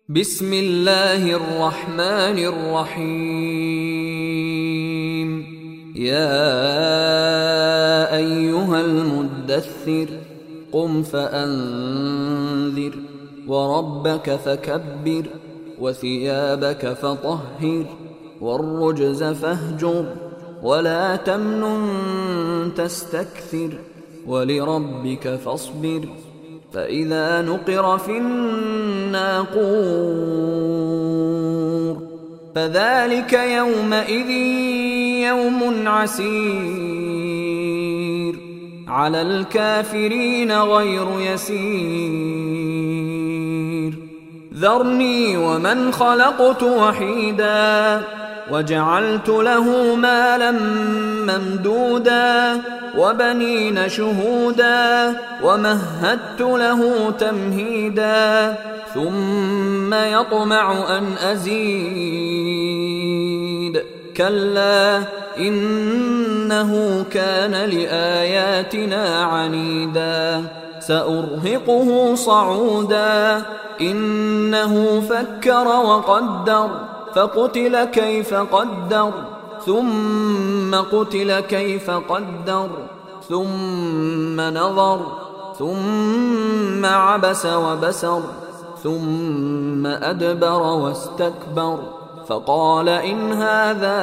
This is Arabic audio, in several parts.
بسم الله الرحمن الرحيم. يا أيها المدثر قم فأنذر وربك فكبر وثيابك فطهر والرجز فاهجر ولا تمنن تستكثر ولربك فاصبر فإذا نقر في الناقور فذلك يومئذ يوم عسير على الكافرين غير يسير. ذرني ومن خلقت وحيدا وجعلت له مالا ممدودا وبنين شهودا ومهدت له تمهيدا ثم يطمع أن أزيد كلا إنه كان لآياتنا عنيدا سأرهقه صعودا إنه فكر وقدر فقتل كيف قدر ثم قتل كيف قدر ثم نظر ثم عبس وبسر ثم أدبر واستكبر فقال إن هذا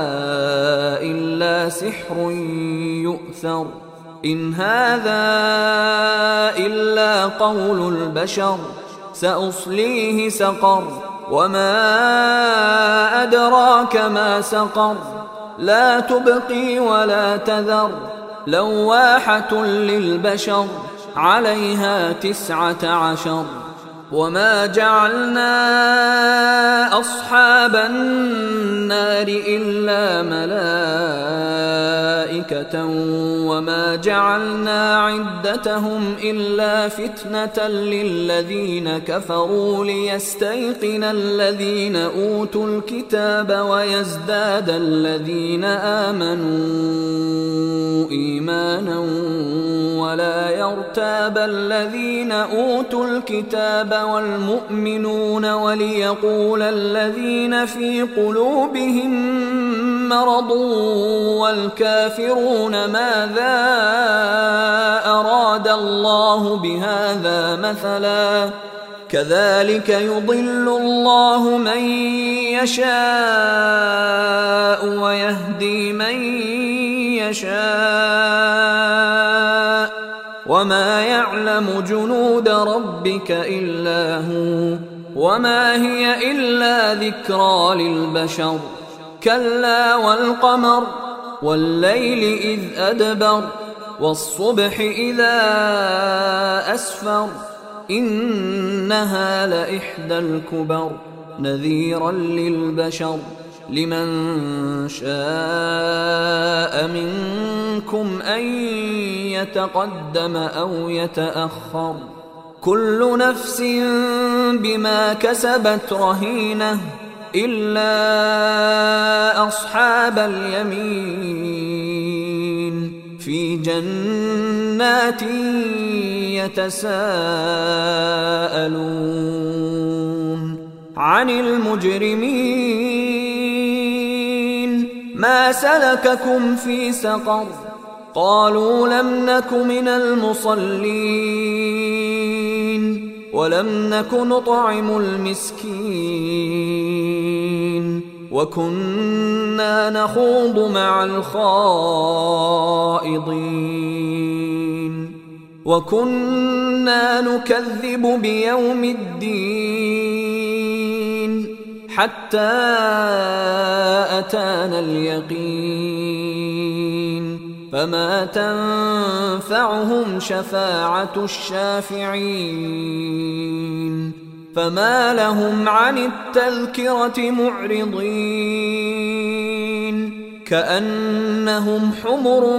إلا سحر يؤثر إن هذا إلا قول البشر سأصليه سقر وما أدراك ما سقر لا تبقي ولا تذر لواحة للبشر عليها 19 وما جعلنا أصحاب النار إلا ملائكة وما جعلنا عدتهم إلا فتنة للذين كفروا ليستيقن الذين أوتوا الكتاب ويزداد الذين آمنوا إيمانا ولا يرتاب الذين أوتوا الكتاب والمؤمنون وليقول الذين في قلوبهم مرض والكافرون ماذا أراد الله بهذا مثلا كذلك يضل الله من يشاء ويهدي من يشاء وما يعلم جنود ربك إلا هو وما هي إلا ذكرى للبشر كلا والقمر والليل إذ أدبر والصبح إذا أسفر إنها لإحدى الكبر نذيرا للبشر لمن شاء منكم أن يتقدم أو يتأخر كل نفس بما كسبت رهينة إلا أصحاب اليمين في جنات يتساءلون عن المجرمين ما سلككم في سقر قالوا لم نك من المصلين ولم نك نطعم المسكين وكنا نخوض مع الخائضين وكنا نكذب بيوم الدين حتى أتانا اليقين فما تنفعهم شفاعة الشافعين فما لهم عن التذكرة معرضين كأنهم حمر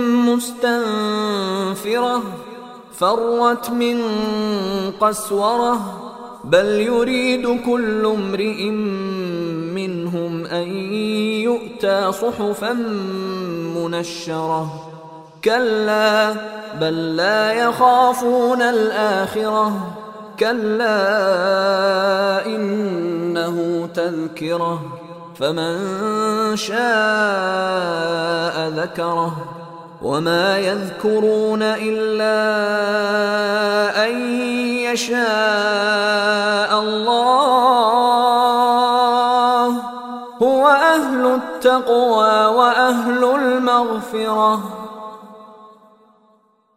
مستنفرة فرت من قسورة بل يريد كل امرئ منهم أن يؤتى صحفا منشرة كلا بل لا يخافون الآخرة كلا إنه تذكرة فمن شاء ذكره وما يذكرون إلا أن يشاء الله هو أهل التقوى وأهل المغفرة.